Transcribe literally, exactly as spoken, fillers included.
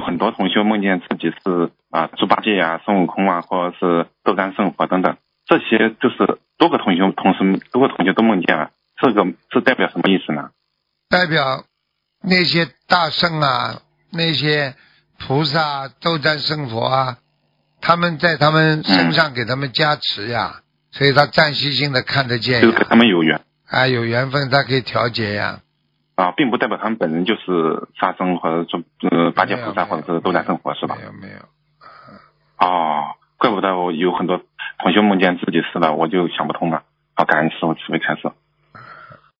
很多同学梦见自己是啊猪八戒啊、孙悟空啊，或者是斗战胜佛等等，这些就是多个同学同时多个同学都梦见了，这个是代表什么意思呢？ 代表那些大圣啊，那些菩萨、斗战胜佛啊，他们在他们身上给他们加持呀，嗯、所以他暂时性的看得见呀， 就跟他们有缘啊，有缘分他可以调节呀。 啊，并不代表他们本人就是沙僧或者说呃八戒菩萨或者是斗战胜佛是吧？ 没有没有。 哦，怪不得我有很多同学梦见自己是了，我就想不通了。好，感恩师父慈悲开示。